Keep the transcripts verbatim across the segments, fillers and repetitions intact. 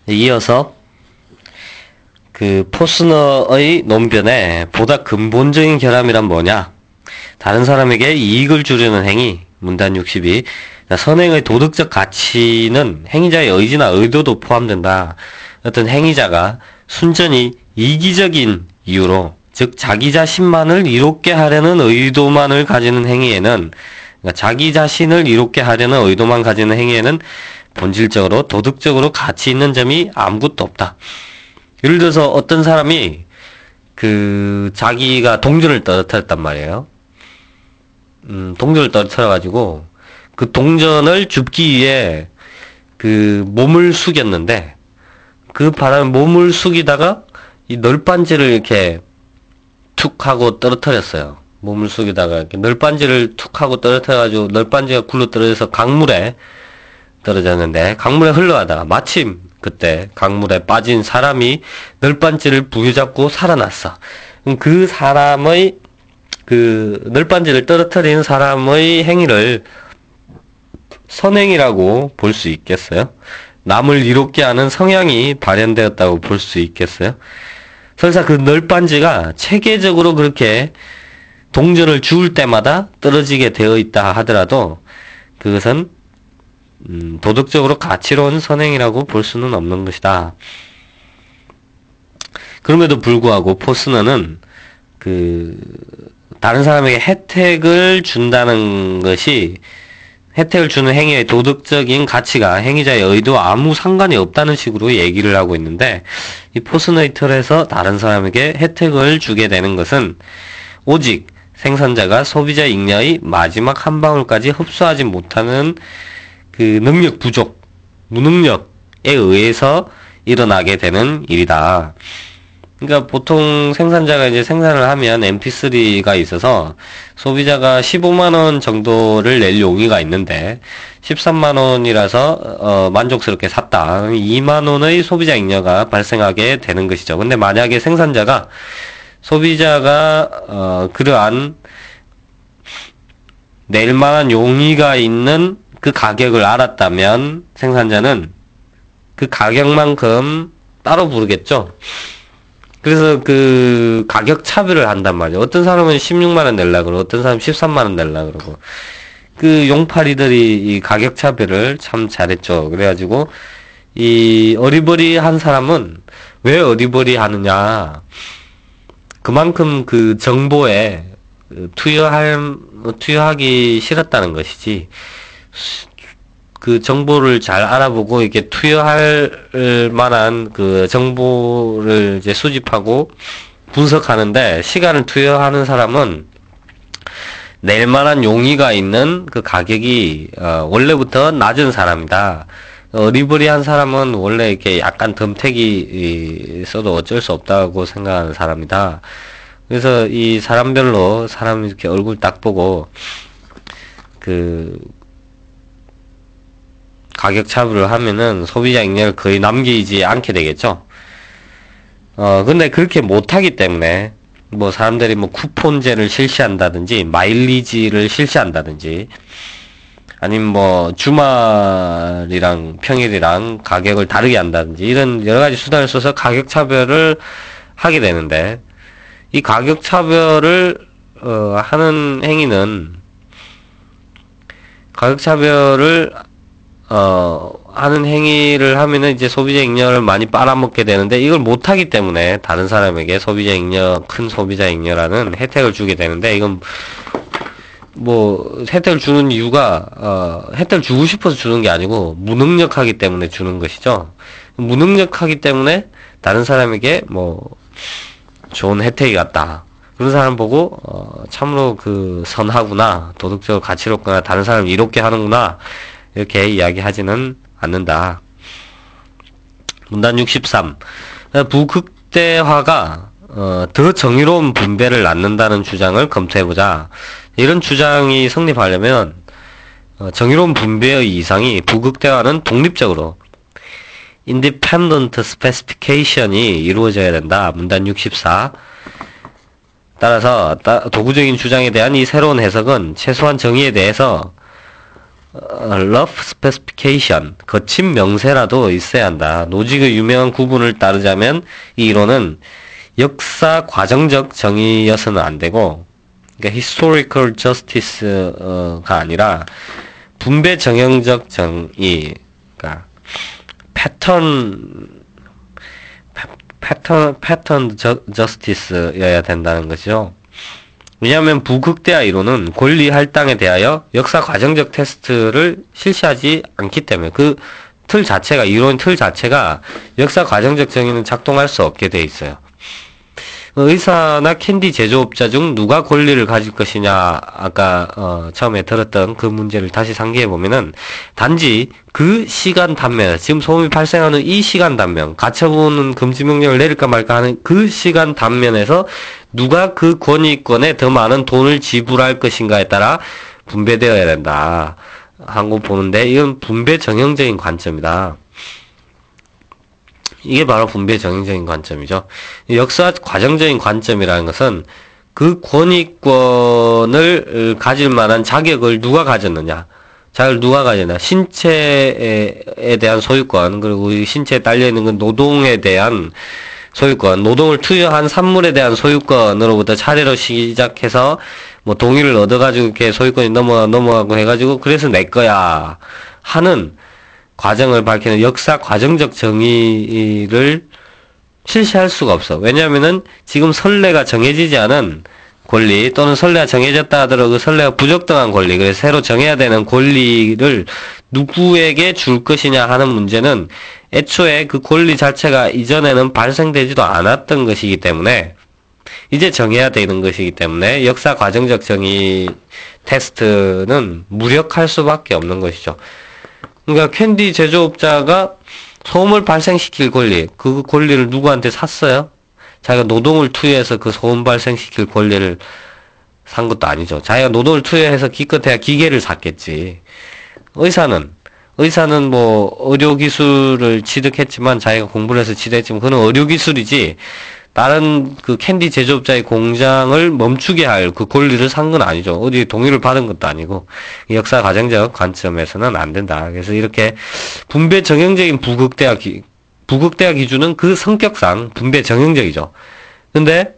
이어서 그 포스너의 논변에 보다 근본적인 결함이란 뭐냐? 다른 사람에게 이익을 주려는 행위. 문단 육십이. 선행의 도덕적 가치는 행위자의 의지나 의도도 포함된다. 어떤 행위자가 순전히 이기적인 이유로, 즉 자기 자신만을 이롭게 하려는 의도만을 가지는 행위에는, 그러니까 자기 자신을 이롭게 하려는 의도만 가지는 행위에는 본질적으로 도덕적으로 가치 있는 점이 아무것도 없다. 예를 들어서 어떤 사람이 그 자기가 동전을 떨어뜨렸단 말이에요. 음, 동전을 떨어뜨려가지고 그 동전을 줍기 위해 그 몸을 숙였는데, 그 바람에 몸을 숙이다가 이 널빤지를 이렇게 툭 하고 떨어뜨렸어요. 몸을 숙이다가 이렇게 널빤지를 툭 하고 떨어뜨려가지고 널빤지가 굴러 떨어져서 강물에 떨어졌는데, 강물에 흘러가다가 마침 그때 강물에 빠진 사람이 널빤지를 부여잡고 살아났어. 그 사람의 그 널빤지를 떨어뜨린 사람의 행위를 선행이라고 볼 수 있겠어요? 남을 이롭게 하는 성향이 발현되었다고 볼 수 있겠어요? 설사 그 널빤지가 체계적으로 그렇게 동전을 주울 때마다 떨어지게 되어 있다 하더라도 그것은 음, 도덕적으로 가치로운 선행이라고 볼 수는 없는 것이다. 그럼에도 불구하고 포스너는 그 다른 사람에게 혜택을 준다는 것이, 혜택을 주는 행위의 도덕적인 가치가 행위자의 의도와 아무 상관이 없다는 식으로 얘기를 하고 있는데, 이 포스너의 틀에서 다른 사람에게 혜택을 주게 되는 것은 오직 생산자가 소비자 잉여의 마지막 한 방울까지 흡수하지 못하는 그 능력 부족, 무능력에 의해서 일어나게 되는 일이다. 그러니까 보통 생산자가 이제 생산을 하면 엠피쓰리가 있어서 소비자가 십오만 원 정도를 낼 용의가 있는데 십삼만 원이라서 어 만족스럽게 샀다. 이만 원의 소비자 잉여가 발생하게 되는 것이죠. 근데 만약에 생산자가 소비자가 어 그러한 낼 만한 용의가 있는 그 가격을 알았다면 생산자는 그 가격만큼 따로 부르겠죠. 그래서 그 가격 차별을 한단 말이에요. 어떤 사람은 십육만 원 낼라 그러고 어떤 사람은 십삼만 원 낼라 그러고. 그 용팔이들이 이 가격 차별을 참 잘했죠. 그래가지고 이 어리버리한 사람은 왜 어리버리하느냐, 그만큼 그 정보에 투여할 투여하기 싫었다는 것이지, 그 정보를 잘 알아보고 이렇게 투여할 만한 그 정보를 이제 수집하고 분석하는데 시간을 투여하는 사람은 낼 만한 용의가 있는 그 가격이 어 원래부터 낮은 사람이다. 어리버리한 사람은 원래 이렇게 약간 덤태기 써도 어쩔 수 없다고 생각하는 사람이다. 그래서 이 사람별로 사람 이렇게 얼굴 딱 보고 그 가격 차별을 하면은 소비자 잉여를 거의 남기지 않게 되겠죠. 어, 근데 그렇게 못하기 때문에, 뭐, 사람들이 뭐, 쿠폰제를 실시한다든지, 마일리지를 실시한다든지, 아니면 뭐, 주말이랑 평일이랑 가격을 다르게 한다든지, 이런 여러 가지 수단을 써서 가격 차별을 하게 되는데, 이 가격 차별을, 어, 하는 행위는, 가격 차별을 어, 하는 행위를 하면은 이제 소비자 잉여를 많이 빨아먹게 되는데, 이걸 못하기 때문에 다른 사람에게 소비자 잉여, 큰 소비자 잉여라는 혜택을 주게 되는데, 이건 뭐 혜택을 주는 이유가 어, 혜택을 주고 싶어서 주는 게 아니고 무능력하기 때문에 주는 것이죠. 무능력하기 때문에 다른 사람에게 뭐 좋은 혜택이 같다. 그런 사람 보고 어, 참으로 그 선하구나, 도덕적으로 가치롭구나, 다른 사람을 이롭게 하는구나, 이렇게 이야기하지는 않는다. 문단 육십삼. 부극대화가 어, 더 정의로운 분배를 낳는다는 주장을 검토해보자. 이런 주장이 성립하려면 어, 정의로운 분배의 이상이 부극대화는 독립적으로 independent specification이 이루어져야 된다. 문단 육십사. 따라서 도구적인 주장에 대한 이 새로운 해석은 최소한 정의에 대해서 rough specification, 거친 명세라도 있어야 한다. 노직의 유명한 구분을 따르자면 이 이론은 역사 과정적 정의여서는 안 되고, 그러니까 historical justice가 아니라 분배 정형적 정의, 그러니까 패턴 패턴 패턴 저스티스여야 된다는 것이죠. 왜냐하면 부극대화 이론은 권리 할당에 대하여 역사 과정적 테스트를 실시하지 않기 때문에 그 틀 자체가 이론 틀 자체가 역사 과정적 정의는 작동할 수 없게 돼 있어요. 의사나 캔디 제조업자 중 누가 권리를 가질 것이냐, 아까 어, 처음에 들었던 그 문제를 다시 상기해 보면은 단지 그 시간 단면, 지금 소음이 발생하는 이 시간 단면, 가처분은 금지 명령을 내릴까 말까 하는 그 시간 단면에서 누가 그 권익권에 더 많은 돈을 지불할 것인가에 따라 분배되어야 된다 하고 보는데, 이건 분배 정형적인 관점이다. 이게 바로 분배 정형적인 관점이죠. 역사 과정적인 관점이라는 것은 그 권익권을 가질 만한 자격을 누가 가졌느냐, 자격을 누가 가졌느냐, 신체에 대한 소유권, 그리고 이 신체에 딸려있는 그 노동에 대한 소유권, 노동을 투여한 산물에 대한 소유권으로부터 차례로 시작해서 뭐 동의를 얻어가지고 이렇게 소유권이 넘어, 넘어가고 해가지고 그래서 내 거야 하는 과정을 밝히는 역사 과정적 정의를 실시할 수가 없어. 왜냐하면은 지금 선례가 정해지지 않은 권리, 또는 선례가 정해졌다 하더라도 그 선례가 부적당한 권리, 그래서 새로 정해야 되는 권리를 누구에게 줄 것이냐 하는 문제는 애초에 그 권리 자체가 이전에는 발생되지도 않았던 것이기 때문에 이제 정해야 되는 것이기 때문에 역사 과정적 정의 테스트는 무력할 수밖에 없는 것이죠. 그러니까 캔디 제조업자가 소음을 발생시킬 권리, 그 권리를 누구한테 샀어요? 자기가 노동을 투여해서 그 소음 발생시킬 권리를 산 것도 아니죠. 자기가 노동을 투여해서 기껏해야 기계를 샀겠지. 의사는 의사는 뭐 의료기술을 취득했지만, 자기가 공부를 해서 취득했지만 그건 의료기술이지 다른 그 캔디 제조업자의 공장을 멈추게 할 그 권리를 산 건 아니죠. 어디 동의를 받은 것도 아니고. 역사 과정적 관점에서는 안 된다. 그래서 이렇게 분배 정형적인 부극대화 기, 부극대화 기준은 그 성격상 분배 정형적이죠. 근데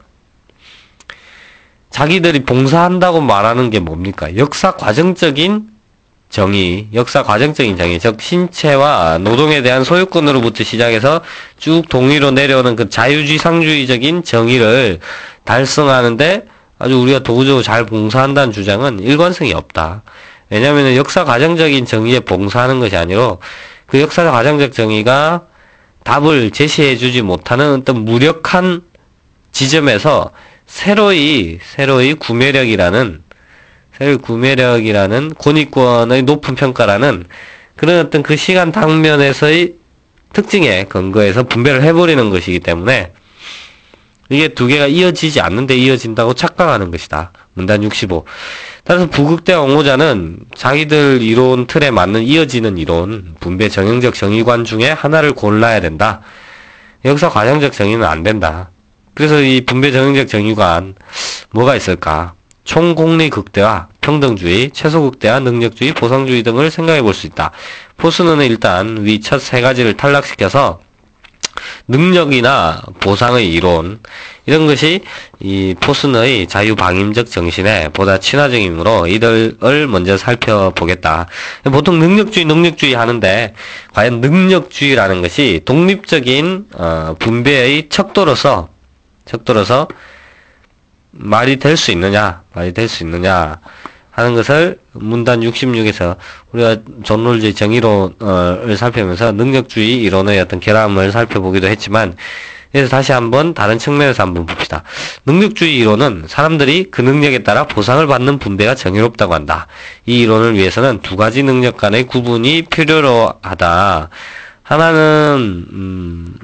자기들이 봉사한다고 말하는 게 뭡니까? 역사 과정적인 정의, 역사 과정적인 정의, 즉 신체와 노동에 대한 소유권으로부터 시작해서 쭉 동의로 내려오는 그 자유지상주의적인 정의를 달성하는데 아주 우리가 도구적으로 잘 봉사한다는 주장은 일관성이 없다. 왜냐하면 역사 과정적인 정의에 봉사하는 것이 아니라 그 역사 과정적 정의가 답을 제시해주지 못하는 어떤 무력한 지점에서 새로이 새로이 구매력이라는 새로이 구매력이라는 권익권의 높은 평가라는 그런 어떤 그 시간 당면에서의 특징에 근거해서 분배를 해버리는 것이기 때문에 이게 두 개가 이어지지 않는데 이어진다고 착각하는 것이다. 문단 육십오. 따라서 부극대화 옹호자는 자기들 이론 틀에 맞는 이어지는 이론, 분배 정형적 정의관 중에 하나를 골라야 된다. 역사 과정적 정의는 안 된다. 그래서 이 분배 정형적 정의관 뭐가 있을까? 총공리 극대화, 평등주의, 최소극대화, 능력주의, 보상주의 등을 생각해 볼 수 있다. 포스너는 일단 위 첫 세 가지를 탈락시켜서 능력이나 보상의 이론, 이런 것이 이 포스너의 자유방임적 정신에 보다 친화적이므로 이들을 먼저 살펴보겠다. 보통 능력주의, 능력주의 하는데 과연 능력주의라는 것이 독립적인 어, 분배의 척도로서 척도로서 말이 될 수 있느냐, 말이 될 수 있느냐 하는 것을 문단 육십육에서 우리가 존롤주의 정의론을 살펴보면서 능력주의 이론의 어떤 결함을 살펴보기도 했지만, 그래서 다시 한번 다른 측면에서 한번 봅시다. 능력주의 이론은 사람들이 그 능력에 따라 보상을 받는 분배가 정의롭다고 한다. 이 이론을 위해서는 두 가지 능력 간의 구분이 필요로 하다. 하나는 음,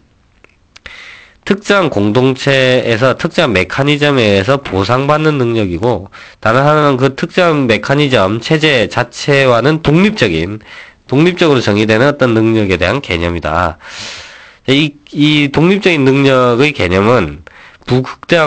특정 공동체에서 특정 메커니즘에 의해서 보상받는 능력이고, 다른 하나는 그 특정 메커니즘 체제 자체와는 독립적인, 독립적으로 정의되는 어떤 능력에 대한 개념이다. 이, 이 독립적인 능력의 개념은 부극대화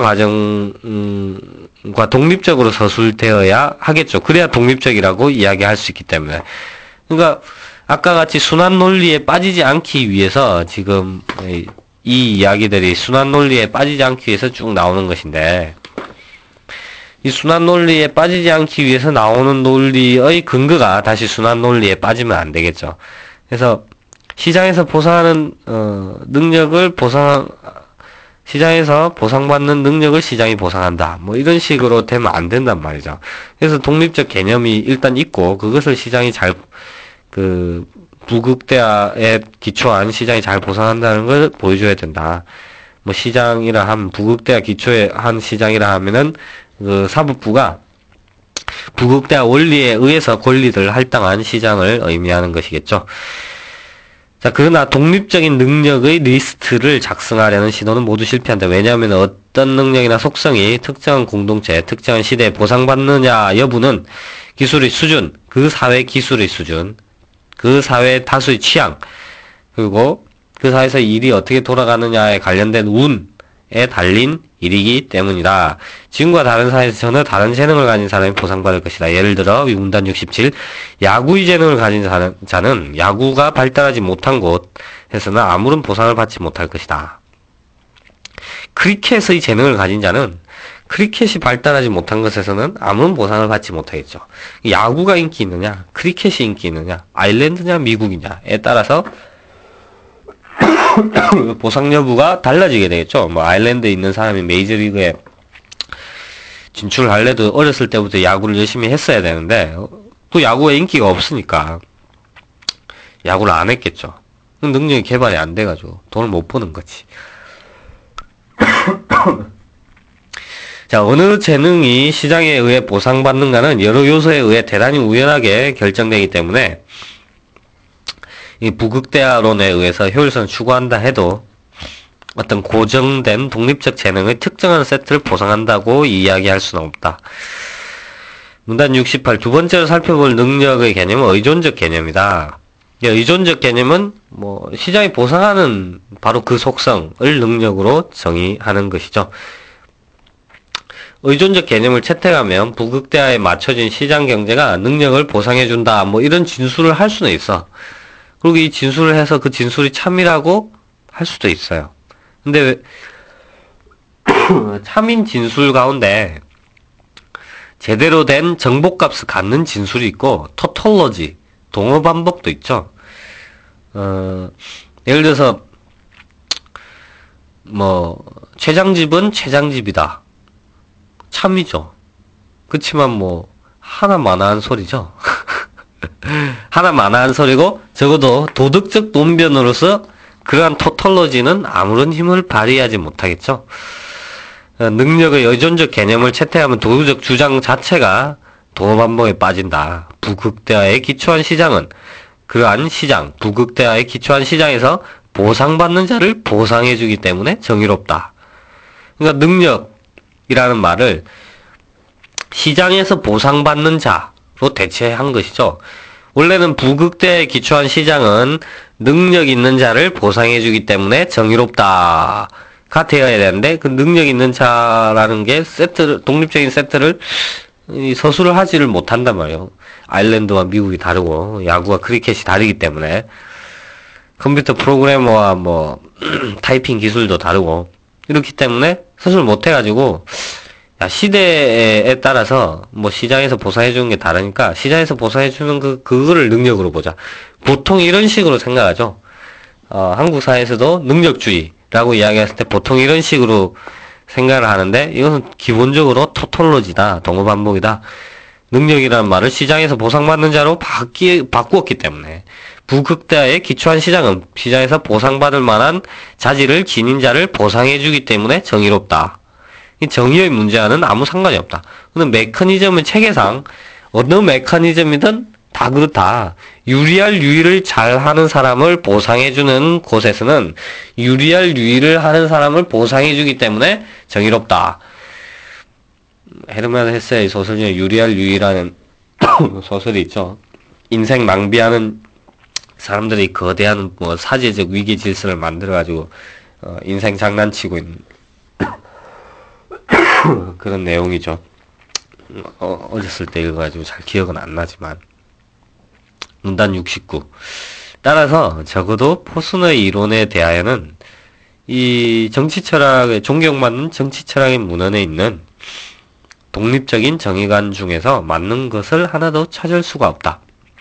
과정과 독립적으로 서술되어야 하겠죠. 그래야 독립적이라고 이야기할 수 있기 때문에. 그러니까 아까 같이 순환 논리에 빠지지 않기 위해서 지금 이, 이 이야기들이 순환 논리에 빠지지 않기 위해서 쭉 나오는 것인데, 이 순환 논리에 빠지지 않기 위해서 나오는 논리의 근거가 다시 순환 논리에 빠지면 안 되겠죠. 그래서 시장에서 보상하는 어, 능력을 보상 시장에서 보상받는 능력을 시장이 보상한다. 뭐 이런 식으로 되면 안 된단 말이죠. 그래서 독립적 개념이 일단 있고, 그것을 시장이 잘, 그, 부극대화에 기초한 시장이 잘 보상한다는 걸 보여줘야 된다. 뭐 시장이라 하면, 부극대화 기초에 한 시장이라 하면은, 그 사법부가 부극대화 원리에 의해서 권리를 할당한 시장을 의미하는 것이겠죠. 자, 그러나 독립적인 능력의 리스트를 작성하려는 시도는 모두 실패한다. 왜냐하면 어떤 능력이나 속성이 특정한 공동체, 특정한 시대에 보상받느냐 여부는 기술의 수준, 그 사회 기술의 수준, 그 사회 다수의 취향, 그리고 그 사회에서 일이 어떻게 돌아가느냐에 관련된 운에 달린 일이기 때문이다. 지금과 다른 사회에서 전혀 다른 재능을 가진 사람이 보상받을 것이다. 예를 들어 문단 육십칠, 야구의 재능을 가진 자는 야구가 발달하지 못한 곳에서는 아무런 보상을 받지 못할 것이다. 크리켓의 재능을 가진 자는 크리켓이 발달하지 못한 것에서는 아무런 보상을 받지 못하겠죠. 야구가 인기 있느냐, 크리켓이 인기 있느냐, 아일랜드냐, 미국이냐에 따라서 보상 여부가 달라지게 되겠죠. 뭐 아일랜드에 있는 사람이 메이저리그에 진출을 하려도 어렸을 때부터 야구를 열심히 했어야 되는데 또 야구에 인기가 없으니까 야구를 안 했겠죠. 능력이 개발이 안 돼가지고 돈을 못 버는 거지. 자, 어느 재능이 시장에 의해 보상받는가는 여러 요소에 의해 대단히 우연하게 결정되기 때문에 이 부극대화론에 의해서 효율성을 추구한다 해도 어떤 고정된 독립적 재능의 특정한 세트를 보상한다고 이야기할 수는 없다. 문단 육십팔, 두 번째로 살펴볼 능력의 개념은 의존적 개념이다. 의존적 개념은 뭐 시장이 보상하는 바로 그 속성을 능력으로 정의하는 것이죠. 의존적 개념을 채택하면 부극대화에 맞춰진 시장 경제가 능력을 보상해준다, 뭐 이런 진술을 할 수는 있어. 그리고 이 진술을 해서 그 진술이 참이라고 할 수도 있어요. 근데 왜 참인 진술 가운데 제대로 된 정보값을 갖는 진술이 있고 토톨러지, 동어 반복도 있죠. 어, 예를 들어서 뭐 최장집은 최장집이다. 참이죠. 그치만 뭐 하나마나한 소리죠. 하나마나한 소리고 적어도 도덕적 논변으로서 그러한 토톨러지는 아무런 힘을 발휘하지 못하겠죠. 능력의 의존적 개념을 채택하면 도덕적 주장 자체가 동어반복에 빠진다. 부극대화에 기초한 시장은 그러한 시장, 부극대화에 기초한 시장에서 보상받는 자를 보상해주기 때문에 정의롭다. 그러니까 능력이라는 말을 시장에서 보상받는 자로 대체한 것이죠. 원래는 부극대에 기초한 시장은 능력 있는 자를 보상해주기 때문에 정의롭다가 되어야 되는데, 그 능력 있는 자라는 게 세트를, 독립적인 세트를 서술을 하지를 못한단 말이에요. 아일랜드와 미국이 다르고 야구와 크리켓이 다르기 때문에 컴퓨터 프로그래머와 뭐 타이핑 기술도 다르고 이렇기 때문에 서술 못해가지고, 야, 시대에 따라서 뭐 시장에서 보상해주는 게 다르니까 시장에서 보상해주는 그 그거를 능력으로 보자. 보통 이런 식으로 생각하죠. 어, 한국 사회에서도 능력주의라고 이야기했을 때 보통 이런 식으로 생각을 하는데, 이것은 기본적으로 토톨로지다, 동어반복이다. 능력이라는 말을 시장에서 보상받는 자로 바뀌, 바꾸었기 때문에 부극대화에 기초한 시장은 시장에서 보상받을 만한 자질을 지닌 자를 보상해주기 때문에 정의롭다. 이 정의의 문제와는 아무 상관이 없다. 근데 메커니즘의 체계상 어느 메커니즘이든 다 그렇다. 유리할 유의를 잘하는 사람을 보상해주는 곳에서는 유리할 유의를 하는 사람을 보상해주기 때문에 정의롭다. 헤르만 헤세의 소설 중에 유리할 유의라는 소설이 있죠. 인생 낭비하는 사람들이 거대한 뭐 사제적 위기 질서를 만들어가지고 어, 인생 장난치고 있는 그런 내용이죠. 어, 어렸을 때 읽어가지고 잘 기억은 안 나지만, 문단 육십구. 따라서 적어도 포스너의 이론에 대하여는 이 정치 철학에 존경받는 정치 철학의 문헌에 있는 독립적인 정의관 중에서 맞는 것을 하나도 찾을 수가 없다.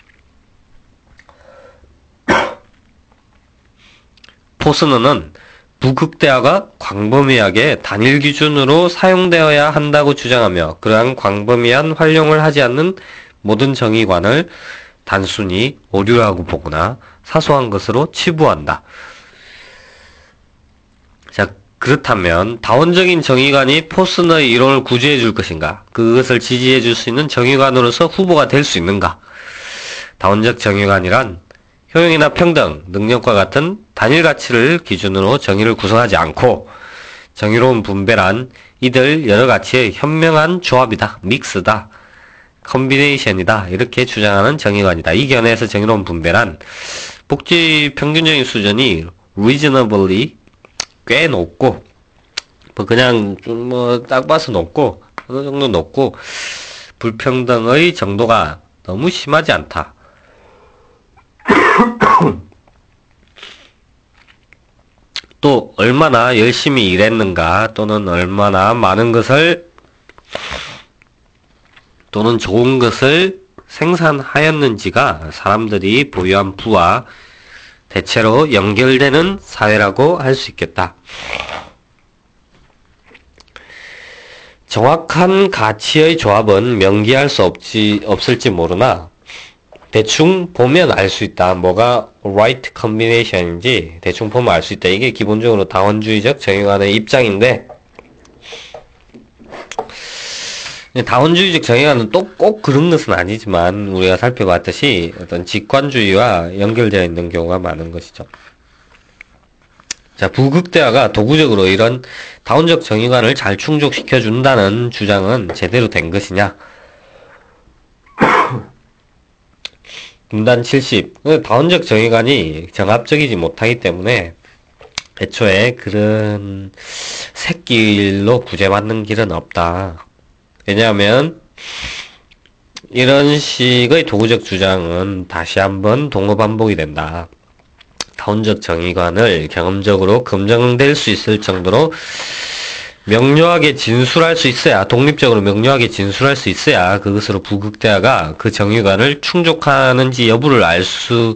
포스너는 부극대화가 광범위하게 단일 기준으로 사용되어야 한다고 주장하며 그러한 광범위한 활용을 하지 않는 모든 정의관을 단순히 오류라고 보거나 사소한 것으로 치부한다. 자, 그렇다면 다원적인 정의관이 포스너의 이론을 구제해 줄 것인가? 그것을 지지해 줄 수 있는 정의관으로서 후보가 될 수 있는가? 다원적 정의관이란 효용이나 평등, 능력과 같은 단일 가치를 기준으로 정의를 구성하지 않고 정의로운 분배란 이들 여러 가치의 현명한 조합이다, 믹스다, 컨비네이션이다 이렇게 주장하는 정의관이다. 이 견해에서 정의로운 분배란 복지 평균적인 수준이 reasonably 꽤 높고 뭐 그냥 뭐 딱 봐서 높고 어느 정도 높고 불평등의 정도가 너무 심하지 않다. 또 얼마나 열심히 일했는가 또는 얼마나 많은 것을 또는 좋은 것을 생산하였는지가 사람들이 보유한 부와 대체로 연결되는 사회라고 할 수 있겠다. 정확한 가치의 조합은 명기할 수 없지, 없을지 모르나 대충 보면 알 수 있다. 뭐가 right combination인지 대충 보면 알 수 있다. 이게 기본적으로 다원주의적 정의관의 입장인데 다원주의적 정의관은 또 꼭 그런 것은 아니지만 우리가 살펴봤듯이 어떤 직관주의와 연결되어 있는 경우가 많은 것이죠. 자, 부극대화가 도구적으로 이런 다원적 정의관을 잘 충족시켜 준다는 주장은 제대로 된 것이냐? 문단 칠십. 다원적 정의관이 정합적이지 못하기 때문에 애초에 그런 새길로 구제받는 길은 없다. 왜냐하면 이런 식의 도구적 주장은 다시 한번 동어반복이 된다. 다원적 정의관을 경험적으로 검증될 수 있을 정도로 명료하게 진술할 수 있어야, 독립적으로 명료하게 진술할 수 있어야 그것으로 부극대화가 그 정의관을 충족하는지 여부를 알 수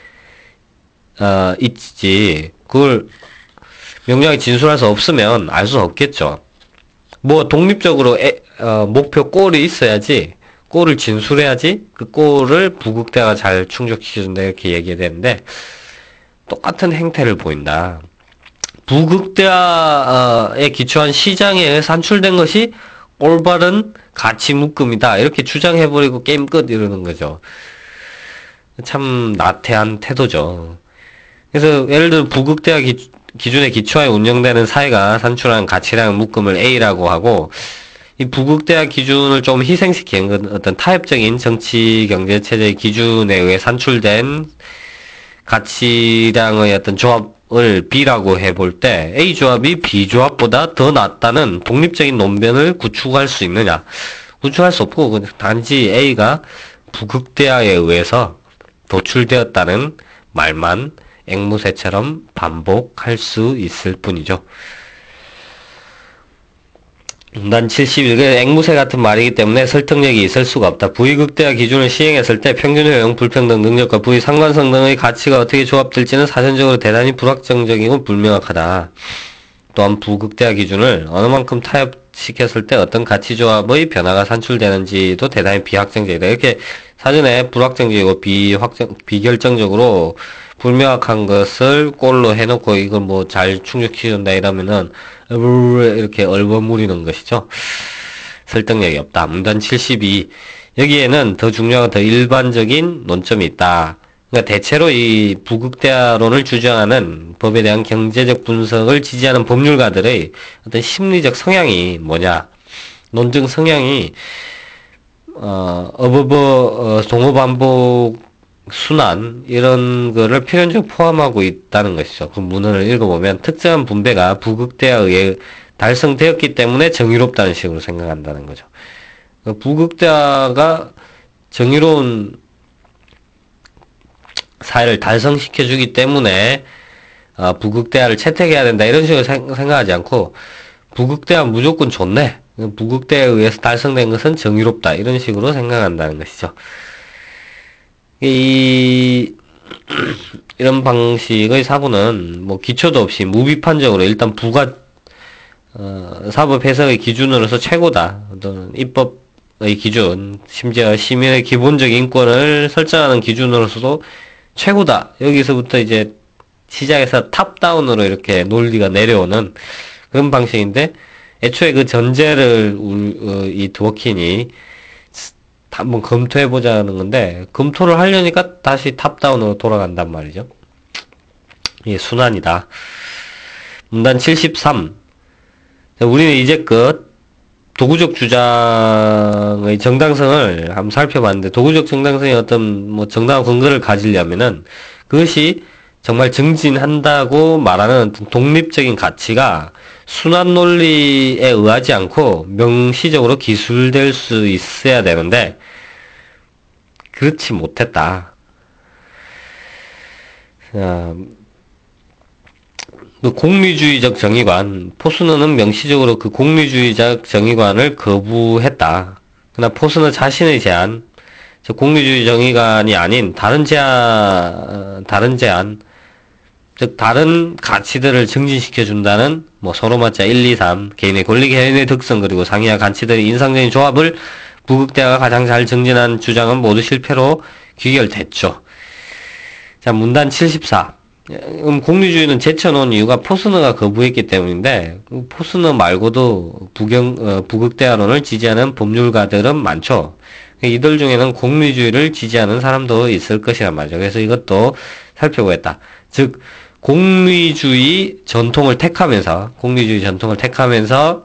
어, 있지. 그걸 명료하게 진술할 수 없으면 알 수 없겠죠. 뭐 독립적으로 에, 어, 목표 골이 있어야지, 골을 진술해야지 그 골을 부극대화가 잘 충족시켜준다 이렇게 얘기해야 되는데 똑같은 행태를 보인다. 부극대화에 기초한 시장에 산출된 것이 올바른 가치 묶음이다 이렇게 주장해버리고 게임 끝 이러는 거죠. 참 나태한 태도죠. 그래서 예를 들어 부극대화 기, 기준에 기초하에 운영되는 사회가 산출한 가치량 묶음을 A라고 하고 이 부극대화 기준을 좀 희생시킨 건 어떤 타협적인 정치 경제 체제의 기준에 의해 산출된 가치량의 어떤 조합을 B라고 해볼 때 A 조합이 B 조합보다 더 낫다는 독립적인 논변을 구축할 수 있느냐? 구축할 수 없고 단지 A가 부극대화에 의해서 도출되었다는 말만 앵무새처럼 반복할 수 있을 뿐이죠. 문단 칠십일. 앵무새 같은 말이기 때문에 설득력이 있을 수가 없다. 부의극대화 기준을 시행했을 때 평균 효용, 불평등, 능력과 부의 상관성 등의 가치가 어떻게 조합될지는 사전적으로 대단히 불확정적이고 불명확하다. 또한 부극대화 기준을 어느 만큼 타협시켰을 때 어떤 가치 조합의 변화가 산출되는지도 대단히 비확정적이다. 이렇게 사전에 불확정적이고 비확정, 비결정적으로 불명확한 것을 꼴로 해놓고 이걸 뭐 잘 충족시킨다 이러면은 이렇게 얼버무리는 것이죠. 설득력이 없다. 문단 칠십이. 여기에는 더 중요한 더 일반적인 논점이 있다. 그러니까 대체로 이 부극대화론을 주장하는 법에 대한 경제적 분석을 지지하는 법률가들의 어떤 심리적 성향이 뭐냐? 논증 성향이 어, 어버버 어, 동어반복 순환 이런 거를 필연적으로 포함하고 있다는 것이죠. 그 문헌을 읽어보면 특정한 분배가 부극대화에 의해 달성되었기 때문에 정의롭다는 식으로 생각한다는 거죠. 부극대화가 정의로운 사회를 달성시켜주기 때문에 어, 부극대화를 채택해야 된다 이런 식으로 생, 생각하지 않고 부극대화 무조건 좋네, 부극대화에 의해서 달성된 것은 정의롭다 이런 식으로 생각한다는 것이죠. 이 이런 방식의 사고는 뭐 기초도 없이 무비판적으로 일단 부가 어, 사법 해석의 기준으로서 최고다, 또는 입법의 기준, 심지어 시민의 기본적 인권을 설정하는 기준으로서도 최고다, 여기서부터 이제 시작해서 탑다운으로 이렇게 논리가 내려오는 그런 방식인데, 애초에 그 전제를 어, 이 드워킨이 한번 검토해보자는 건데, 검토를 하려니까 다시 탑다운으로 돌아간단 말이죠. 이게 순환이다. 문단 칠십삼. 우리는 이제껏 도구적 주장의 정당성을 한번 살펴봤는데, 도구적 정당성이 어떤 뭐 정당한 근거를 가지려면은 그것이 정말 증진한다고 말하는 어떤 독립적인 가치가 순환 논리에 의하지 않고 명시적으로 기술될 수 있어야 되는데 그렇지 못했다. 어, 그 공리주의적 정의관, 포스너는 명시적으로 그 공리주의적 정의관을 거부했다. 그러나 포스너 자신의 제안, 즉 공리주의 정의관이 아닌 다른 제안, 다른 제안, 즉 다른 가치들을 증진시켜준다는 뭐 서로 맞자 일, 이, 삼, 개인의 권리, 개인의 특성, 그리고 상이하 가치들의 인상적인 조합을 부극대화가 가장 잘 증진한 주장은 모두 실패로 귀결됐죠. 자, 문단 칠십사. 음, 공리주의는 제쳐놓은 이유가 포스너가 거부했기 때문인데, 포스너 말고도 부경, 어, 부극대화론을 지지하는 법률가들은 많죠. 이들 중에는 공리주의를 지지하는 사람도 있을 것이란 말이죠. 그래서 이것도 살펴보겠다. 즉, 공리주의 전통을 택하면서, 공리주의 전통을 택하면서,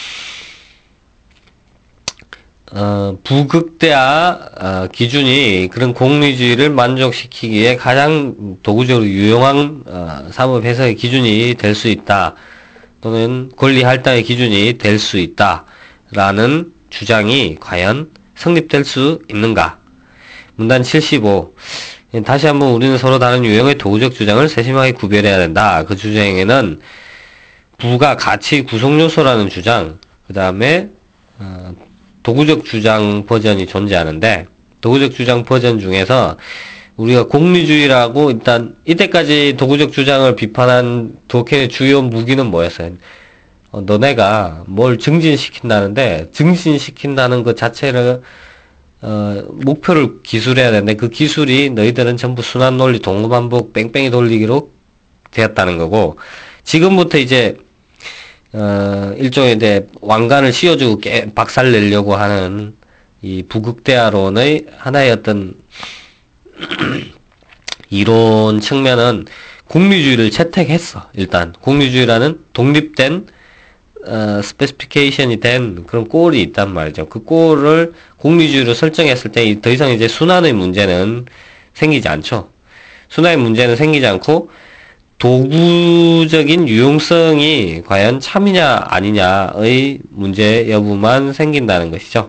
어, 부극대화 어, 기준이 그런 공리주의를 만족시키기에 가장 도구적으로 유용한 어, 사법 해석의 기준이 될 수 있다, 또는 권리 할당의 기준이 될 수 있다라는 주장이 과연 성립될 수 있는가? 문단 칠십오. 다시 한번 우리는 서로 다른 유형의 도구적 주장을 세심하게 구별해야 된다. 그 주장에는 부가 가치 구성 요소라는 주장, 그 다음에 어, 도구적 주장 버전이 존재하는데, 도구적 주장 버전 중에서 우리가 공리주의라고, 일단 이때까지 도구적 주장을 비판한 도켄의 주요 무기는 뭐였어요? 어, 너네가 뭘 증진시킨다는데, 증진시킨다는 것 자체를 어, 목표를 기술해야 되는데, 그 기술이 너희들은 전부 순환논리, 동호반복, 뺑뺑이 돌리기로 되었다는 거고, 지금부터 이제 어, 일종의 이제 왕관을 씌워주고 깨, 박살 내려고 하는 이 부극대화론의 하나의 어떤 이론 측면은 공리주의를 채택했어. 일단 공리주의라는 독립된 어, 스페시피케이션이 된 그런 꼴이 있단 말이죠. 그 꼴을 공리주의로 설정했을 때 더 이상 이제 순환의 문제는 생기지 않죠. 순환의 문제는 생기지 않고 도구적인 유용성이 과연 참이냐 아니냐의 문제 여부만 생긴다는 것이죠.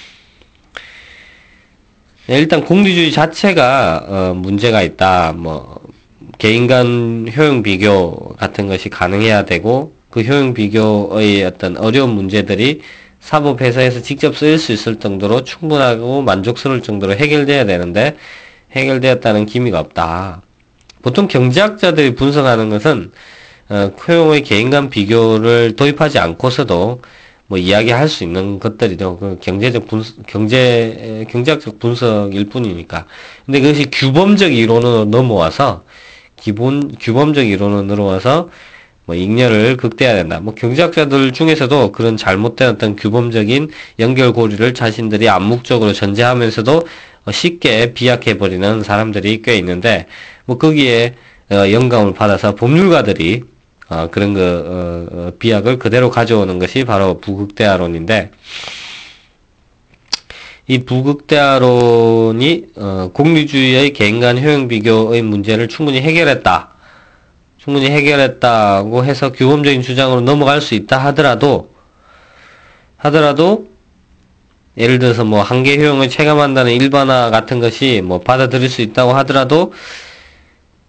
일단 공리주의 자체가 어, 문제가 있다. 뭐 개인 간 효용 비교 같은 것이 가능해야 되고, 그 효용 비교의 어떤 어려운 문제들이 사법 회사에서 직접 쓰일 수 있을 정도로 충분하고 만족스러울 정도로 해결돼야 되는데 해결되었다는 기미가 없다. 보통 경제학자들이 분석하는 것은 어, 효용의 개인 간 비교를 도입하지 않고서도 뭐 이야기할 수 있는 것들이죠. 그 경제적 분석, 경제 경제학적 분석일 뿐이니까. 근데 그것이 규범적 이론으로 넘어와서 기본 규범적 이론으로 넘어와서 뭐 잉여를 극대화해야 된다. 뭐 경제학자들 중에서도 그런 잘못된 어떤 규범적인 연결고리를 자신들이 암묵적으로 전제하면서도 쉽게 비약해버리는 사람들이 꽤 있는데, 뭐 거기에 어, 영감을 받아서 법률가들이 어, 그런 그 어, 어, 비약을 그대로 가져오는 것이 바로 부극대화론인데, 이 부극대화론이 어, 공리주의의 개인간 효용 비교의 문제를 충분히 해결했다. 충분히 해결했다고 해서 규범적인 주장으로 넘어갈 수 있다 하더라도 하더라도 예를 들어서 뭐 한계 효용을 체감한다는 일반화 같은 것이 뭐 받아들일 수 있다고 하더라도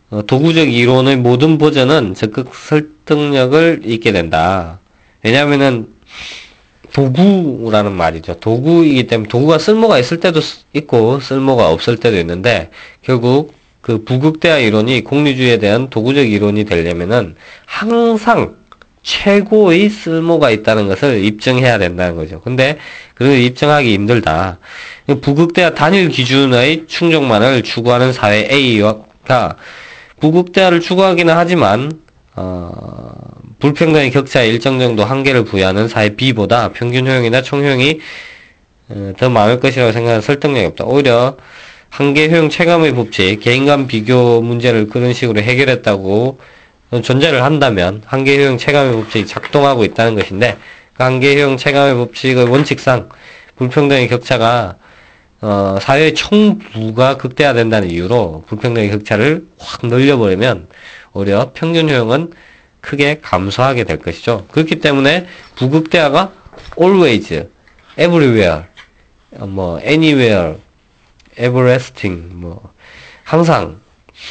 어, 도구적 이론의 모든 버전은 적극 설득력을 잇게 된다. 왜냐하면은 도구라는 말이죠. 도구이기 때문에 도구가 쓸모가 있을 때도 있고 쓸모가 없을 때도 있는데 결국 그 부극대화 이론이 공리주의에 대한 도구적 이론이 되려면은 항상 최고의 쓸모가 있다는 것을 입증해야 된다는 거죠. 근데 그걸 입증하기 힘들다. 부극대화 단일 기준의 충족만을 추구하는 사회 A가 부극대화를 추구하기는 하지만 어, 불평등의 격차에 일정 정도 한계를 부여하는 사회 B보다 평균 효용이나 총효용이 어, 더 많을 것이라고 생각하는 설득력이 없다. 오히려 한계 효용 체감의 법칙, 개인 간 비교 문제를 그런 식으로 해결했다고 존재를 한다면 한계 효용 체감의 법칙이 작동하고 있다는 것인데 그 한계 효용 체감의 법칙의 원칙상 불평등의 격차가 어, 사회의 총부가 극대화된다는 이유로 불평등의 격차를 확 늘려버리면 오히려 평균 효용은 크게 감소하게 될 것이죠. 그렇기 때문에 부극대화가 always, everywhere, 뭐 anywhere, everlasting, 뭐 항상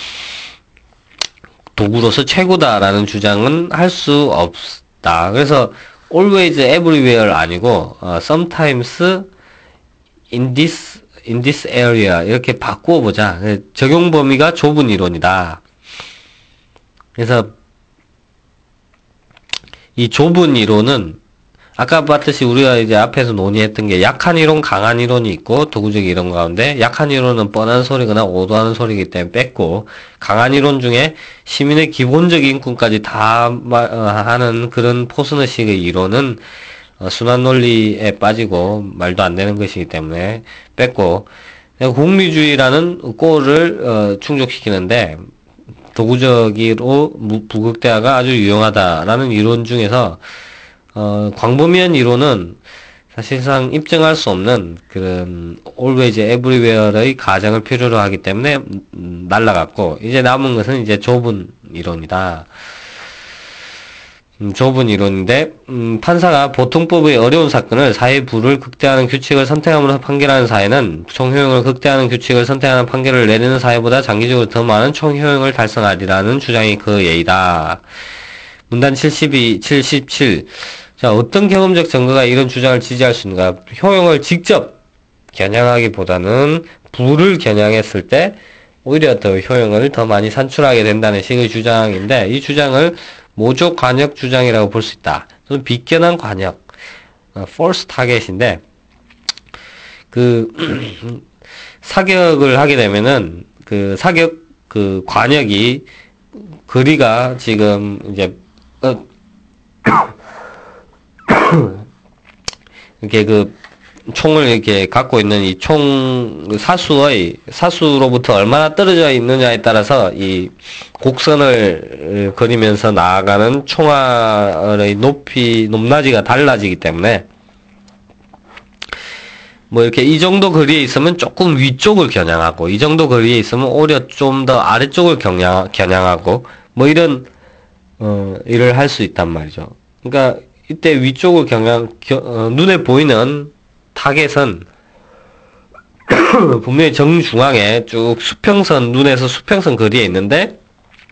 도구로서 최고다라는 주장은 할 수 없다. 그래서 always, everywhere 아니고 어, sometimes in this in this area 이렇게 바꾸어 보자. 적용 범위가 좁은 이론이다. 그래서 이 좁은 이론은 아까 봤듯이 우리가 이제 앞에서 논의했던 게 약한 이론, 강한 이론이 있고 도구적 이론 가운데 약한 이론은 뻔한 소리거나 오도하는 소리이기 때문에 뺐고 강한 이론 중에 시민의 기본적 인권까지 다 하는 그런 포스너식의 이론은 순환 논리에 빠지고 말도 안 되는 것이기 때문에 뺐고 공리주의라는 꼴을 충족시키는데 도구적으로 부극대화가 아주 유용하다라는 이론 중에서 어, 광범위한 이론은 사실상 입증할 수 없는 그런 always everywhere의 가정을 필요로 하기 때문에 음, 날라갔고 이제 남은 것은 이제 좁은 이론이다. 음, 좁은 이론인데 음, 판사가 보통법의 어려운 사건을 사회 부를 극대화하는 규칙을 선택함으로 판결하는 사회는 총효용을 극대화하는 규칙을 선택하는 판결을 내리는 사회보다 장기적으로 더 많은 총효용을 달성하리라는 주장이 그 예이다. 문단 칠십이, 칠십칠. 자, 어떤 경험적 증거가 이런 주장을 지지할 수 있는가? 효용을 직접 겨냥하기보다는 부를 겨냥했을 때 오히려 더 효용을 더 많이 산출하게 된다는 식의 주장인데 이 주장을 모조 관역 주장이라고 볼 수 있다. 또는 비껴난 관역, 어, false target인데 그 사격을 하게 되면은 그 사격 그 관역이 거리가 지금 이제 어, 이렇게 그 총을 이렇게 갖고 있는 이 총 사수의 사수로부터 얼마나 떨어져 있느냐에 따라서 이 곡선을 그리면서 나아가는 총알의 높이 높낮이가 달라지기 때문에 뭐 이렇게 이 정도 거리에 있으면 조금 위쪽을 겨냥하고 이 정도 거리에 있으면 오히려 좀 더 아래쪽을 겨냥, 겨냥하고 뭐 이런 어 일을 할 수 있단 말이죠. 그러니까 이때 위쪽을 겨냥 겨, 어, 눈에 보이는 타겟은 분명히 정중앙에 쭉 수평선 눈에서 수평선 거리에 있는데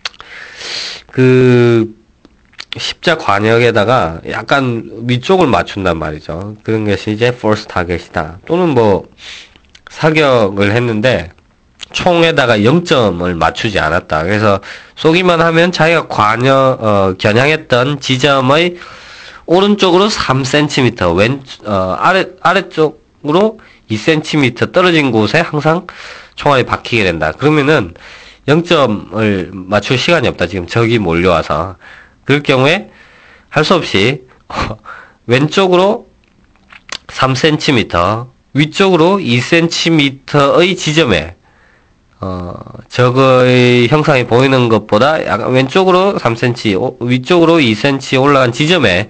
그 십자 관역에다가 약간 위쪽을 맞춘단 말이죠. 그런 것이 이제 false target이다. 또는 뭐 사격을 했는데 총에다가 영 점을 맞추지 않았다. 그래서 쏘기만 하면 자기가 관여 어, 겨냥했던 지점의 오른쪽으로 삼 센티미터, 왼 어, 아래 아래쪽으로 이 센티미터 떨어진 곳에 항상 총알이 박히게 된다. 그러면은 영 점을 맞출 시간이 없다. 지금 적이 몰려와서. 그럴 경우에 할 수 없이 왼쪽으로 삼 센티미터, 위쪽으로 이 센티미터의 지점에 어, 적의 형상이 보이는 것보다 약간 왼쪽으로 삼 센티미터, 위쪽으로 이 센티미터 올라간 지점에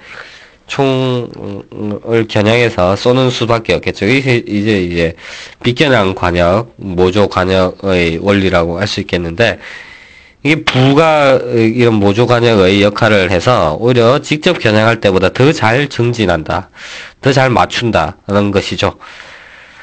총을 겨냥해서 쏘는 수밖에 없겠죠. 이게 이제 이제 비껴난 관역, 모조 관역의 원리라고 할 수 있겠는데 이게 부가 이런 모조 관역의 역할을 해서 오히려 직접 겨냥할 때보다 더 잘 정진한다, 더 잘 맞춘다는 것이죠.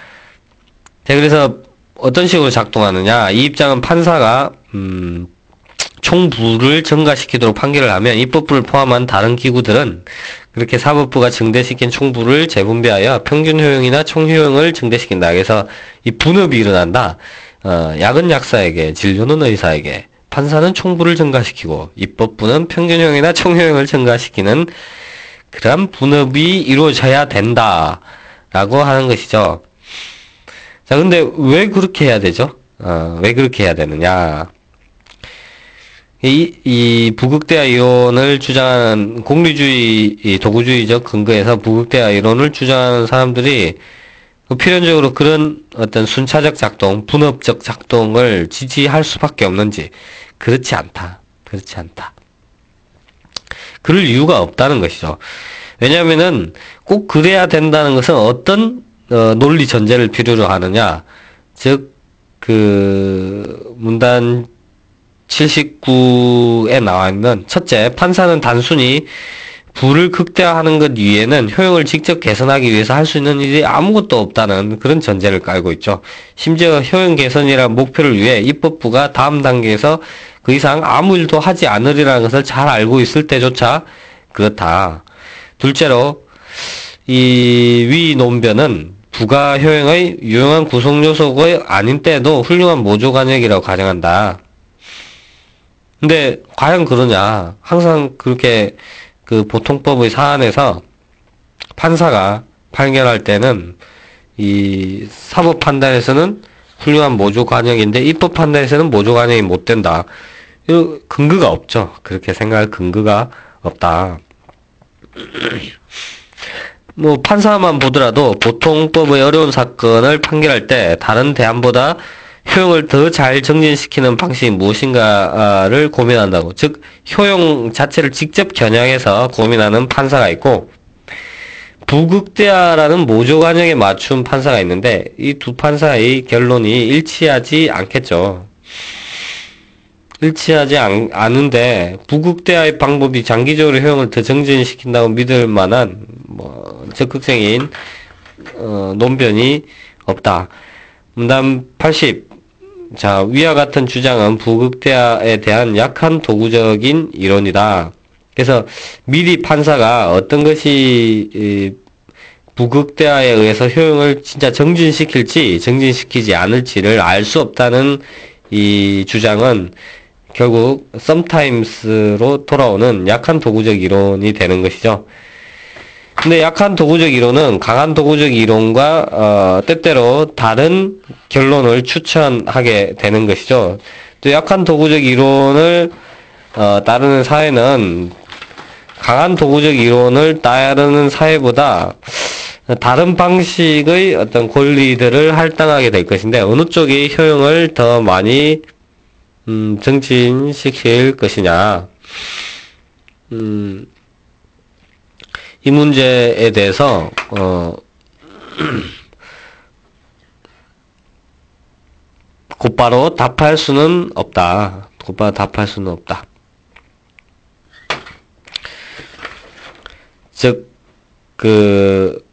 자, 그래서 어떤 식으로 작동하느냐? 이 입장은 판사가 음, 총부를 증가시키도록 판결을 하면 입법부를 포함한 다른 기구들은 그렇게 사법부가 증대시킨 총부를 재분배하여 평균 효용이나 총효용을 증대시킨다. 그래서 이 분업이 일어난다. 어, 약은 약사에게, 진료는 의사에게, 판사는 총부를 증가시키고 입법부는 평균 효용이나 총효용을 증가시키는 그런 분업이 이루어져야 된다. 라고 하는 것이죠. 자, 근데 왜 그렇게 해야 되죠? 어, 왜 그렇게 해야 되느냐? 이, 이 부극대화 이론을 주장하는 공리주의, 이 도구주의적 근거에서 부극대화 이론을 주장하는 사람들이 필연적으로 그런 어떤 순차적 작동, 분업적 작동을 지지할 수밖에 없는지, 그렇지 않다. 그렇지 않다. 그럴 이유가 없다는 것이죠. 왜냐하면은 꼭 그래야 된다는 것은 어떤 어, 논리 전제를 필요로 하느냐, 즉 그 문단 칠십구에 나와 있는 첫째, 판사는 단순히 부를 극대화하는 것 위에는 효용을 직접 개선하기 위해서 할 수 있는 일이 아무것도 없다는 그런 전제를 깔고 있죠. 심지어 효용 개선이라는 목표를 위해 입법부가 다음 단계에서 그 이상 아무 일도 하지 않으리라는 것을 잘 알고 있을 때조차 그렇다. 둘째로, 이 위 논변은 부가 효용의 유용한 구성 요소가 아닌 때도 훌륭한 모조관역이라고 가정한다. 근데 과연 그러냐? 항상 그렇게 그 보통법의 사안에서 판사가 판결할 때는 이 사법 판단에서는 훌륭한 모조관역인데 입법 판단에서는 모조관역이 못 된다. 이 근거가 없죠. 그렇게 생각할 근거가 없다. 뭐 판사만 보더라도 보통법의 어려운 사건을 판결할 때 다른 대안보다 효용을 더 잘 정진시키는 방식이 무엇인가를 고민한다고. 즉 효용 자체를 직접 겨냥해서 고민하는 판사가 있고, 부극대화라는 모조관역에 맞춘 판사가 있는데 이 두 판사의 결론이 일치하지 않겠죠. 일치하지 않, 않은데 부극대화의 방법이 장기적으로 효용을 더 정진시킨다고 믿을 만한 뭐 적극적인 어, 논변이 없다. 문단 팔십. 자, 위와 같은 주장은 부극대화에 대한 약한 도구적인 이론이다. 그래서 미리 판사가 어떤 것이 이, 부극대화에 의해서 효용을 진짜 정진시킬지 정진시키지 않을지를 알 수 없다는 이 주장은 결국 sometimes로 돌아오는 약한 도구적 이론이 되는 것이죠. 근데 약한 도구적 이론은 강한 도구적 이론과 어, 때때로 다른 결론을 추천하게 되는 것이죠. 또 약한 도구적 이론을 어, 따르는 사회는 강한 도구적 이론을 따르는 사회보다 다른 방식의 어떤 권리들을 할당하게 될 것인데 어느 쪽이 효용을 더 많이 음, 정진시킬 것이냐. 음, 이 문제에 대해서, 어, 곧바로 답할 수는 없다. 곧바로 답할 수는 없다. 즉, 그,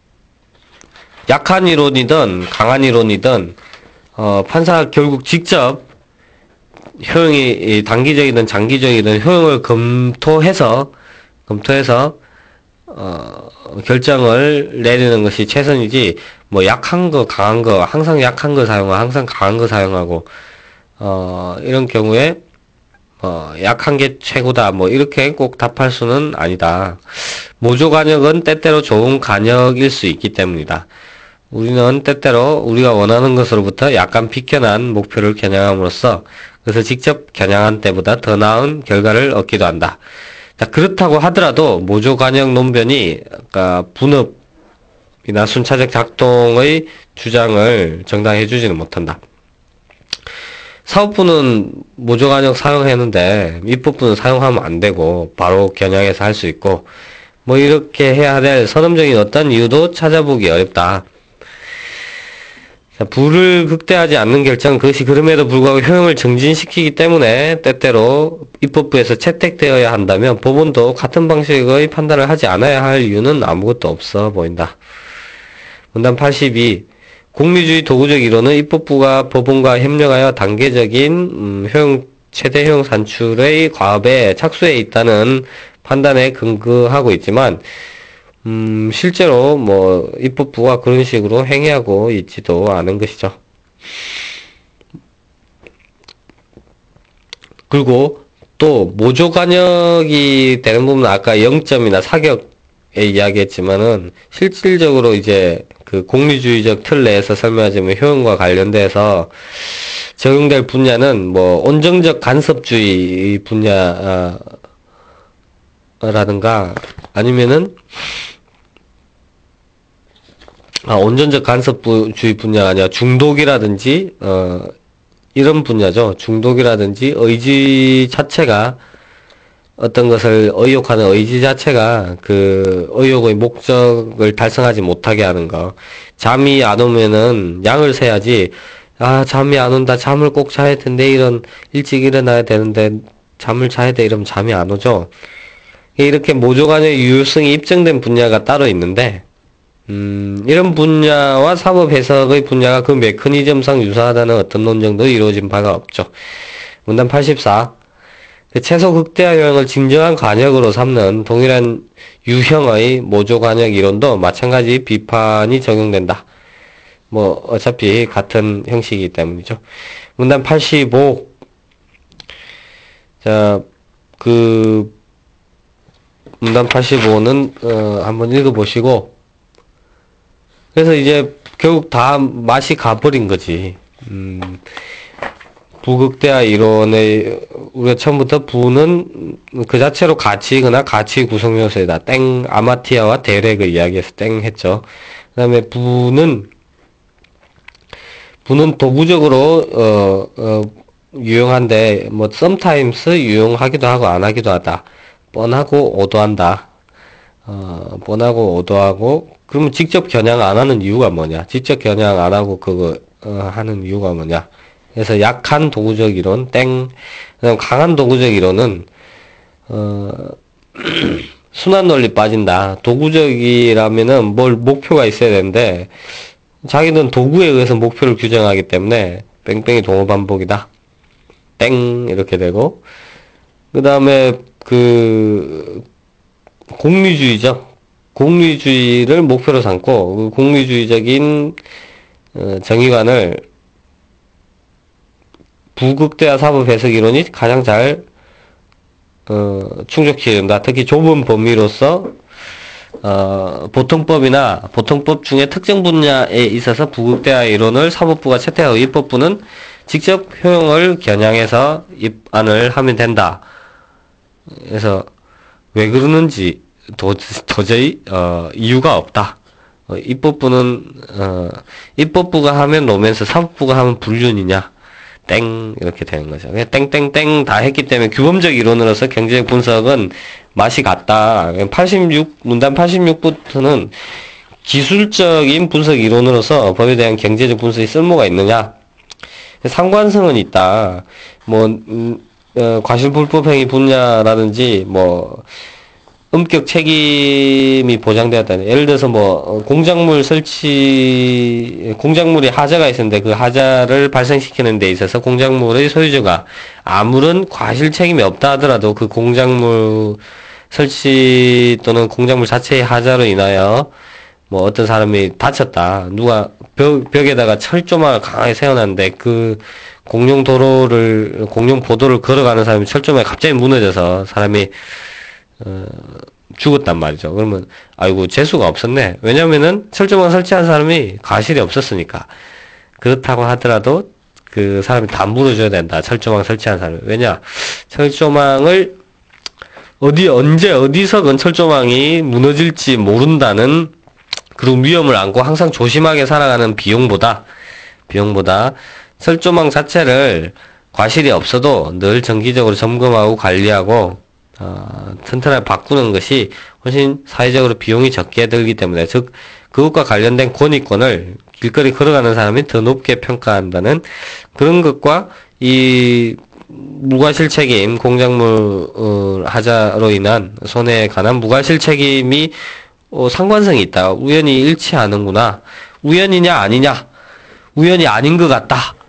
약한 이론이든 강한 이론이든, 어, 판사가 결국 직접 효용이 단기적이든 장기적이든 효용을 검토해서 검토해서 어, 결정을 내리는 것이 최선이지, 뭐 약한 거 강한 거 항상 약한 거 사용하고 항상 강한 거 사용하고 어, 이런 경우에 어, 약한 게 최고다 뭐 이렇게 꼭 답할 수는 아니다. 모조 간역은 때때로 좋은 간역일 수 있기 때문이다. 우리는 때때로 우리가 원하는 것으로부터 약간 비껴난 목표를 겨냥함으로써 그래서 직접 겨냥한 때보다 더 나은 결과를 얻기도 한다. 자, 그렇다고 하더라도 모조관역 논변이 아까 분업이나 순차적 작동의 주장을 정당해 주지는 못한다. 사법부는 모조관역 사용했는데 입법부는 사용하면 안 되고 바로 겨냥해서 할 수 있고 뭐 이렇게 해야 될 선언적인 어떤 이유도 찾아보기 어렵다. 자, 부를 극대화하지 않는 결정, 그것이 그럼에도 불구하고 효용을 정진시키기 때문에 때때로 입법부에서 채택되어야 한다면 법원도 같은 방식의 판단을 하지 않아야 할 이유는 아무것도 없어 보인다. 문단 팔십이. 공리주의 도구적 이론은 입법부가 법원과 협력하여 단계적인 음, 효용 최대 효용 산출의 과업에 착수해 있다는 판단에 근거하고 있지만 음, 실제로 뭐 입법부가 그런 식으로 행위하고 있지도 않은 것이죠. 그리고 또 모조관역이 되는 부분은 아까 영 점이나 사격에 이야기했지만은 실질적으로 이제 그 공리주의적 틀 내에서 설명하자면 효용과 관련돼서 적용될 분야는 뭐 온정적 간섭주의 분야라든가 아니면은 아 온전적 간섭주의 분야가 아니라 중독이라든지 어 이런 분야죠. 중독이라든지 의지 자체가 어떤 것을 의욕하는 의지 자체가 그 의욕의 목적을 달성하지 못하게 하는 거. 잠이 안 오면은 양을 세야지. 아 잠이 안 온다. 잠을 꼭 자야 텐데 이런 일찍 일어나야 되는데 잠을 자야 돼 이러면 잠이 안 오죠. 이렇게 모조간의 유효성이 입증된 분야가 따로 있는데 음, 이런 분야와 사법 해석의 분야가 그 메커니즘상 유사하다는 어떤 논쟁도 이루어진 바가 없죠. 문단 팔십사. 최소 극대화 효용을 진정한 관역으로 삼는 동일한 유형의 모조 관역 이론도 마찬가지 비판이 적용된다. 뭐, 어차피 같은 형식이기 때문이죠. 문단 팔십오. 자, 그, 문단 팔십오는, 어, 한번 읽어보시고, 그래서 이제 결국 다 맛이 가버린 거지. 음, 부극대화 이론의 우리가 처음부터 부는 그 자체로 가치이거나 가치 구성 요소이다. 땡 아마티아와 데렉을 이야기해서 땡 했죠. 그다음에 부는 부는 도구적으로 어, 어 유용한데 뭐 sometimes 유용하기도 하고 안 하기도 하다. 뻔하고 오도한다. 어, 뻔하고 오도하고, 그러면 직접 겨냥 안 하는 이유가 뭐냐? 직접 겨냥 안 하고 그거, 어, 하는 이유가 뭐냐? 그래서 약한 도구적 이론, 땡. 그다음 강한 도구적 이론은, 어, 순환 논리 빠진다. 도구적이라면은 뭘 목표가 있어야 되는데, 자기는 도구에 의해서 목표를 규정하기 때문에, 뺑뺑이 동호 반복이다. 땡. 이렇게 되고, 그 다음에, 그, 공리주의죠. 공리주의를 목표로 삼고 그 공리주의적인 어, 정의관을 부극대화 사법 해석 이론이 가장 잘 어, 충족시켜야 된다. 특히 좁은 범위로서 어, 보통법이나 보통법 중에 특정 분야에 있어서 부극대화 이론을 사법부가 채택하고 입법부는 직접 효용을 겨냥해서 입안을 하면 된다. 그래서 왜 그러는지 도, 도저히 어, 이유가 없다. 어, 입법부는 어, 입법부가 하면 로맨스, 사법부가 하면 불륜이냐? 땡 이렇게 되는 거죠. 그냥 땡땡땡 다 했기 때문에 규범적 이론으로서 경제적 분석은 맛이 같다. 팔십육 문단 팔십육부터는 기술적인 분석 이론으로서 법에 대한 경제적 분석이 쓸모가 있느냐? 상관성은 있다. 뭐 음, 어, 과실불법행위 분야라든지 뭐 음격 책임이 보장되었다. 예를 들어서 뭐 공작물 설치 공작물이 하자가 있었는데 그 하자를 발생시키는 데 있어서 공작물의 소유주가 아무런 과실 책임이 없다 하더라도 그 공작물 설치 또는 공작물 자체의 하자로 인하여 뭐 어떤 사람이 다쳤다. 누가 벽, 벽에다가 철조망을 강하게 세워놨는데 그 공용 도로를, 공용 보도를 걸어가는 사람이 철조망이 갑자기 무너져서 사람이, 어, 죽었단 말이죠. 그러면, 아이고, 재수가 없었네. 왜냐면은 철조망 설치한 사람이 과실이 없었으니까. 그렇다고 하더라도 그 사람이 다 물어줘야 된다. 철조망 설치한 사람이. 왜냐? 철조망을 어디, 언제, 어디서건 철조망이 무너질지 모른다는 그런 위험을 안고 항상 조심하게 살아가는 비용보다, 비용보다 철조망 자체를 과실이 없어도 늘 정기적으로 점검하고 관리하고 어, 튼튼하게 바꾸는 것이 훨씬 사회적으로 비용이 적게 들기 때문에 즉 그것과 관련된 권익권을 길거리 걸어가는 사람이 더 높게 평가한다는 그런 것과 이 무과실 책임 공작물 어, 하자로 인한 손해에 관한 무과실 책임이 어, 상관성이 있다. 우연히 일치하는구나. 우연이냐 아니냐. 우연이 아닌 것 같다.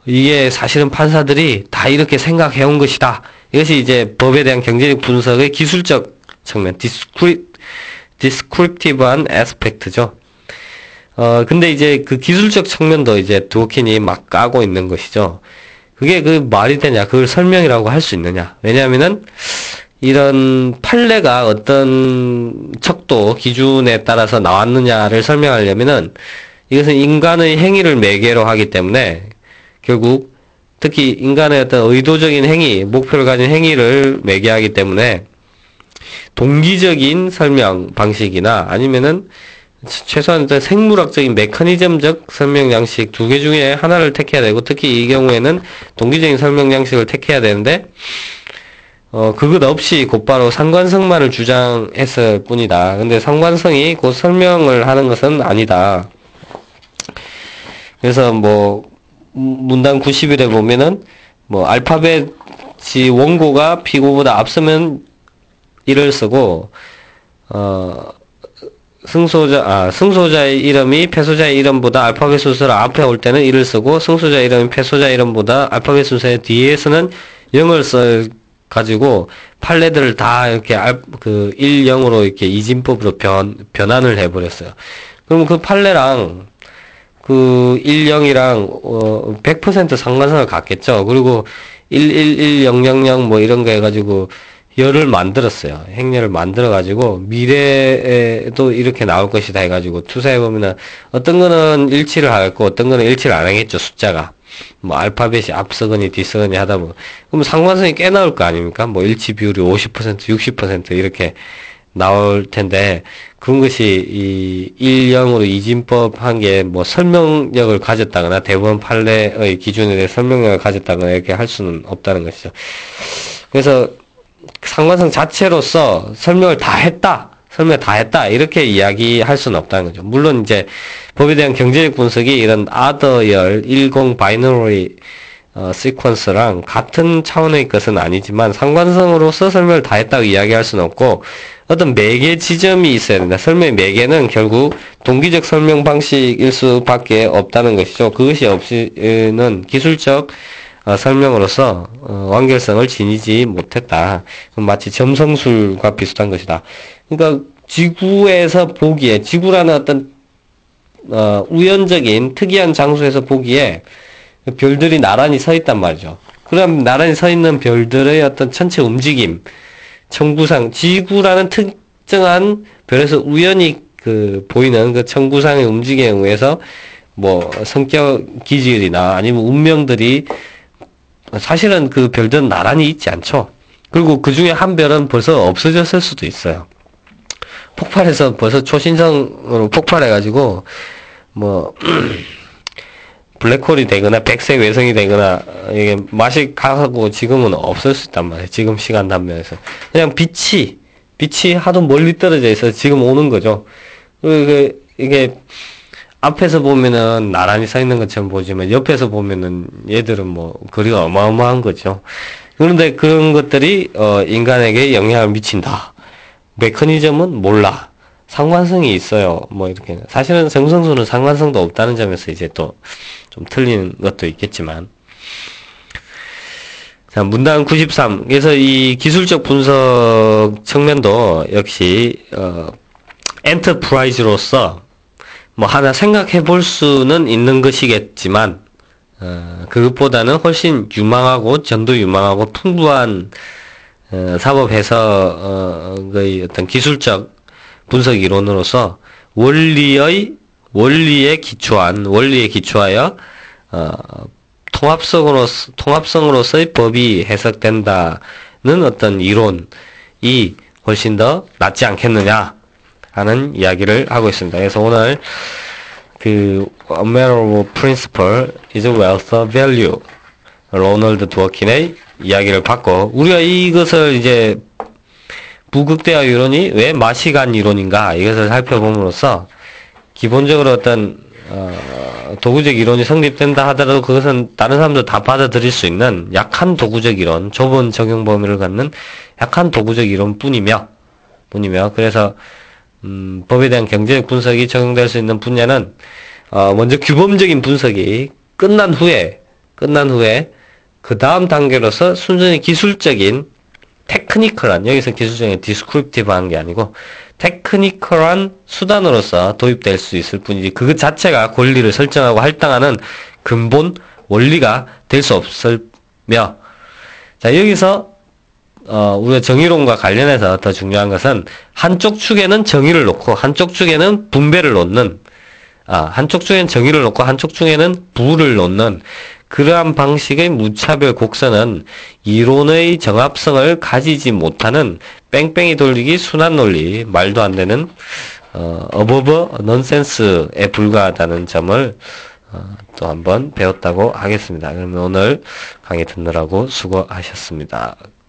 이게 사실은 판사들이 다 이렇게 생각해온 것이다. 이것이 이제 법에 대한 경제적 분석의 기술적 측면, 디스크립, 디스크립티브한 애스펙트죠. 어, 근데 이제 그 기술적 측면도 이제 드워킨이 막 까고 있는 것이죠. 그게 그 말이 되냐, 그걸 설명이라고 할 수 있느냐. 왜냐하면은, 이런 판례가 어떤 척도 기준에 따라서 나왔느냐를 설명하려면은, 이것은 인간의 행위를 매개로 하기 때문에, 결국, 특히 인간의 어떤 의도적인 행위, 목표를 가진 행위를 매개하기 때문에, 동기적인 설명 방식이나 아니면은, 최소한 생물학적인 메커니즘적 설명 양식 두 개 중에 하나를 택해야 되고, 특히 이 경우에는 동기적인 설명 양식을 택해야 되는데, 어, 그것 없이 곧바로 상관성만을 주장했을 뿐이다. 근데 상관성이 곧 설명을 하는 것은 아니다. 그래서 뭐, 문단 구십 일에 보면은, 뭐, 알파벳이 원고가 피고보다 앞서면 일을 쓰고, 어, 승소자, 아, 승소자의 이름이 패소자의 이름보다 알파벳 순서로 앞에 올 때는 일을 쓰고, 승소자 이름이 패소자 이름보다 알파벳 순서의 뒤에서는 영을 써 가지고, 판례들을 다 이렇게 알, 그, 일, 영으로 이렇게 이진법으로 변, 변환을 해버렸어요. 그럼 그 판례랑, 그, 일, 영이랑, 어, 백 퍼센트 상관성을 갖겠죠. 그리고, 일, 일, 일, 영, 영, 영, 뭐 이런 거 해가지고, 열을 만들었어요. 행렬을 만들어가지고, 미래에도 이렇게 나올 것이다 해가지고, 투사해보면은, 어떤 거는 일치를 하겠고, 어떤 거는 일치를 안 하겠죠, 숫자가. 뭐, 알파벳이 앞서거니 뒤서거니 하다 보면. 그럼 상관성이 꽤 나올 거 아닙니까? 뭐, 일치 비율이 오십 퍼센트, 육십 퍼센트 이렇게 나올 텐데, 그런 것이, 이, 일, 영으로 이진법 한 게, 뭐, 설명력을 가졌다거나, 대법원 판례의 기준에 대해 설명력을 가졌다거나, 이렇게 할 수는 없다는 것이죠. 그래서, 상관성 자체로서 설명을 다 했다. 설명을 다 했다. 이렇게 이야기할 수는 없다는 거죠. 물론 이제 법에 대한 경제적 분석이 이런 other, 일공 바이너리 어, 시퀀스랑 같은 차원의 것은 아니지만 상관성으로서 설명을 다 했다고 이야기할 수는 없고 어떤 매개 지점이 있어야 된다. 설명의 매개는 결국 동기적 설명 방식일 수밖에 없다는 것이죠. 그것이 없이는 기술적 어, 설명으로서 어, 완결성을 지니지 못했다. 마치 점성술과 비슷한 것이다. 그러니까 지구에서 보기에 지구라는 어떤 어, 우연적인 특이한 장소에서 보기에 별들이 나란히 서 있단 말이죠. 그럼 나란히 서 있는 별들의 어떤 전체 움직임, 청구상 지구라는 특정한 별에서 우연히 그 보이는 그 청구상의 움직임에 의해서 뭐 성격 기질이나 아니면 운명들이 사실은 그 별들은 나란히 있지 않죠. 그리고 그 중에 한 별은 벌써 없어졌을 수도 있어요. 폭발해서 벌써 초신성으로 폭발해가지고, 뭐, 블랙홀이 되거나 백색 외성이 되거나, 이게 맛이 가고 지금은 없을 수 있단 말이에요. 지금 시간 단면에서. 그냥 빛이, 빛이 하도 멀리 떨어져 있어서 지금 오는 거죠. 이게, 이게, 앞에서 보면은 나란히 서 있는 것처럼 보지만 옆에서 보면은 얘들은 뭐 거리가 어마어마한 거죠. 그런데 그런 것들이 어 인간에게 영향을 미친다. 메커니즘은 몰라. 상관성이 있어요. 뭐 이렇게 사실은 정성수는 상관성도 없다는 점에서 이제 또 좀 틀리는 것도 있겠지만. 자, 문단 구십삼. 그래서 이 기술적 분석 측면도 역시 어 엔터프라이즈로서 뭐 하나 생각해 볼 수는 있는 것이겠지만 어, 그것보다는 훨씬 유망하고 전도 유망하고 풍부한 어, 사법 해석 어, 의 어떤 기술적 분석 이론으로서 원리의 원리에 기초한 원리에 기초하여 어, 통합성으로 통합성으로서의 법이 해석된다는 어떤 이론이 훨씬 더 낫지 않겠느냐 하는 이야기를 하고 있습니다. 그래서 오늘 그 Unmeasurable Principle is Wealth of Value 로널드 드워킨의 이야기를 받고 우리가 이것을 이제 부극대화 이론이 왜 마시간 이론인가 이것을 살펴봄으로써 기본적으로 어떤 어, 도구적 이론이 성립된다 하더라도 그것은 다른 사람도 다 받아들일 수 있는 약한 도구적 이론, 좁은 적용 범위를 갖는 약한 도구적 이론 뿐이며 뿐이며 그래서 음, 법에 대한 경제적 분석이 적용될 수 있는 분야는 어, 먼저 규범적인 분석이 끝난 후에 끝난 후에 그 다음 단계로서 순전히 기술적인 테크니컬한, 여기서 기술적인 디스크립티브한 게 아니고 테크니컬한 수단으로서 도입될 수 있을 뿐이지 그 자체가 권리를 설정하고 할당하는 근본 원리가 될 수 없으며, 자 여기서 어, 우리가 정의론과 관련해서 더 중요한 것은 한쪽 축에는 정의를 놓고 한쪽 축에는 분배를 놓는, 아, 한쪽 축에는 정의를 놓고 한쪽 축에는 부를 놓는 그러한 방식의 무차별 곡선은 이론의 정합성을 가지지 못하는 뺑뺑이 돌리기 순환 논리, 말도 안 되는 어, 어버버 넌센스에 불과하다는 점을 어, 또 한번 배웠다고 하겠습니다. 그러면 오늘 강의 듣느라고 수고하셨습니다.